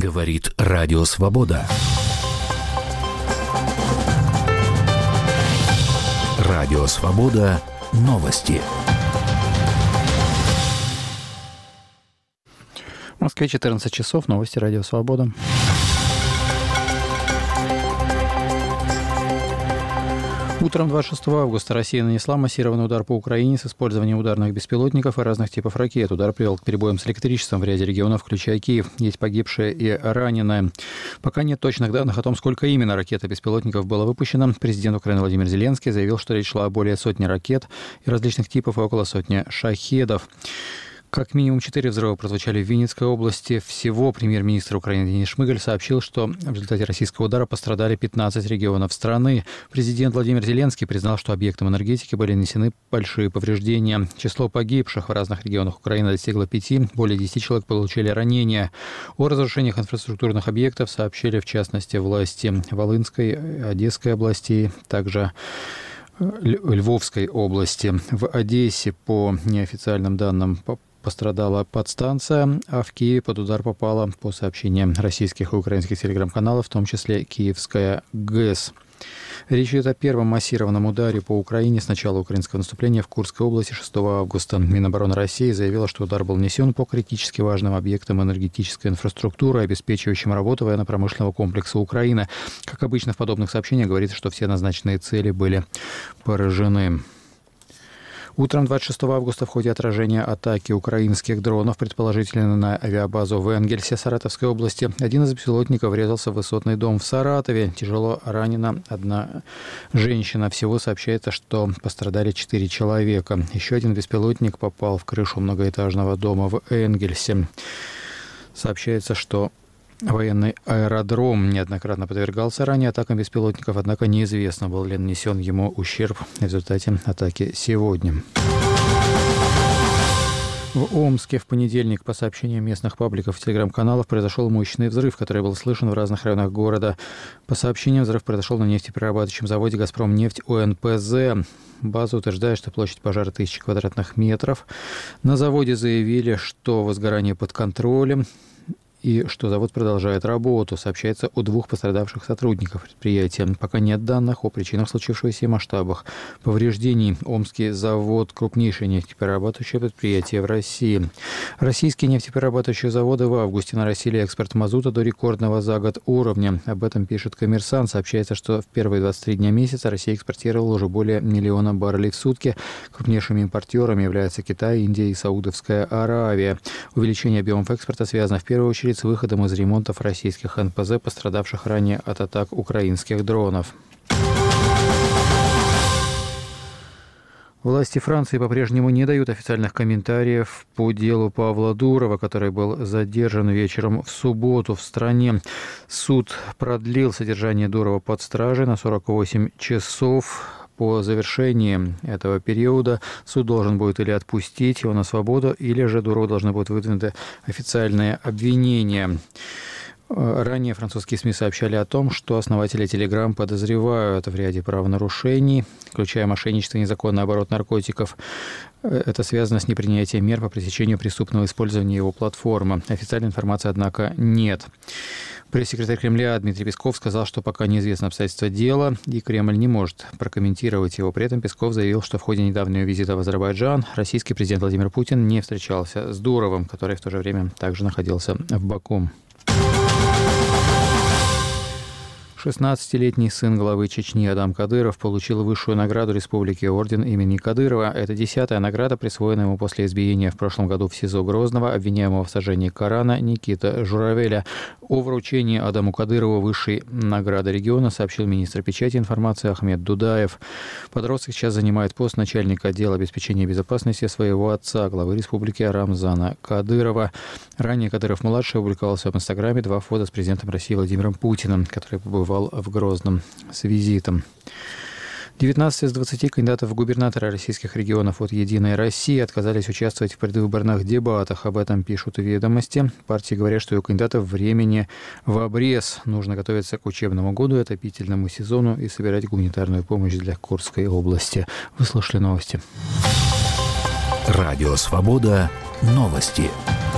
Говорит Радио Свобода. Радио Свобода. Новости. В Москве 14 часов. Новости Радио Свобода. Утром 26 августа Россия нанесла массированный удар по Украине с использованием ударных беспилотников и разных типов ракет. Удар привел к перебоям с электричеством в ряде регионов, включая Киев. Есть погибшие и раненые. Пока нет точных данных о том, сколько именно ракет и беспилотников было выпущено. Президент Украины Владимир Зеленский заявил, что речь шла о более сотни ракет и различных типов и около сотни шахедов. Как минимум 4 взрыва прозвучали в Винницкой области. Всего премьер-министр Украины Денис Шмыгаль сообщил, что в результате российского удара пострадали 15 регионов страны. Президент Владимир Зеленский признал, что объектам энергетики были нанесены большие повреждения. Число погибших в разных регионах Украины достигло 5. Более 10 человек получили ранения. О разрушениях инфраструктурных объектов сообщили, в частности, власти Волынской, Одесской областей, также Львовской области. В Одессе, по неофициальным данным, пострадала подстанция, а в Киеве под удар попала, по сообщениям российских и украинских телеграм-каналов, в том числе Киевская ГЭС. Речь идет о первом массированном ударе по Украине с начала украинского наступления в Курской области 6 августа. Минобороны России заявила, что удар был нанесен по критически важным объектам энергетической инфраструктуры, обеспечивающим работу военно-промышленного комплекса Украины. Как обычно в подобных сообщениях говорится, что все назначенные цели были поражены. Утром 26 августа в ходе отражения атаки украинских дронов, предположительно на авиабазу в Энгельсе Саратовской области, один из беспилотников врезался в высотный дом в Саратове. Тяжело ранена одна женщина. Всего сообщается, что пострадали 4 человека. Еще один беспилотник попал в крышу многоэтажного дома в Энгельсе. Сообщается, что военный аэродром неоднократно подвергался ранее атакам беспилотников, однако неизвестно, был ли нанесен ему ущерб в результате атаки сегодня. В Омске в понедельник, по сообщениям местных пабликов и телеграм-каналов, произошел мощный взрыв, который был слышен в разных районах города. По сообщениям, взрыв произошел на нефтеперерабатывающем заводе «Газпромнефть» УНПЗ. База утверждает, что площадь пожара 1000 квадратных метров. На заводе заявили, что возгорание под контролем и что завод продолжает работу. Сообщается о 2 пострадавших сотрудниках предприятия. Пока нет данных о причинах случившегося и масштабах повреждений. Омский завод – крупнейшее нефтеперерабатывающее предприятие в России. Российские нефтеперерабатывающие заводы в августе нарастили экспорт мазута до рекордного за год уровня. Об этом пишет «Коммерсант». Сообщается, что в первые 23 дня месяца Россия экспортировала уже более 1 миллиона баррелей в сутки. Крупнейшими импортерами являются Китай, Индия и Саудовская Аравия. Увеличение объемов экспорта связано в первую очередь с выходом из ремонтов российских НПЗ, пострадавших ранее от атак украинских дронов. Власти Франции по-прежнему не дают официальных комментариев по делу Павла Дурова, который был задержан вечером в субботу в стране. Суд продлил содержание Дурова под стражей на 48 часов. По завершении этого периода суд должен будет или отпустить его на свободу, или же Дурову должны будут выдвинуты официальные обвинения. Ранее французские СМИ сообщали о том, что основатели Telegram подозревают в ряде правонарушений, включая мошенничество и незаконный оборот наркотиков. Это связано с непринятием мер по пресечению преступного использования его платформы. Официальной информации, однако, нет. Пресс-секретарь Кремля Дмитрий Песков сказал, что пока неизвестно обстоятельства дела, и Кремль не может прокомментировать его. При этом Песков заявил, что в ходе недавнего визита в Азербайджан российский президент Владимир Путин не встречался с Дуровым, который в то же время также находился в Баку. 16-летний сын главы Чечни Адам Кадыров получил высшую награду республики орден имени Кадырова. Это 10-я награда, присвоенная ему после избиения в прошлом году в СИЗО Грозного обвиняемого в сожжении Корана Никиты Журавеля. О вручении Адаму Кадырову высшей награды региона сообщил министр печати и информации Ахмед Дудаев. Подросток сейчас занимает пост начальника отдела обеспечения безопасности своего отца, главы республики Рамзана Кадырова. Ранее Кадыров-младший опубликовался в Инстаграме 2 фото с президентом России Владимиром Путиным, который побывал в Грозном с визитом. 19 из 20 кандидатов в губернаторы российских регионов от «Единой России» отказались участвовать в предвыборных дебатах. Об этом пишут «Ведомости». Партии говорят, что у кандидатов времени в обрез. Нужно готовиться к учебному году, отопительному сезону и собирать гуманитарную помощь для Курской области. Вы слушали новости. Радио «Свобода». Новости.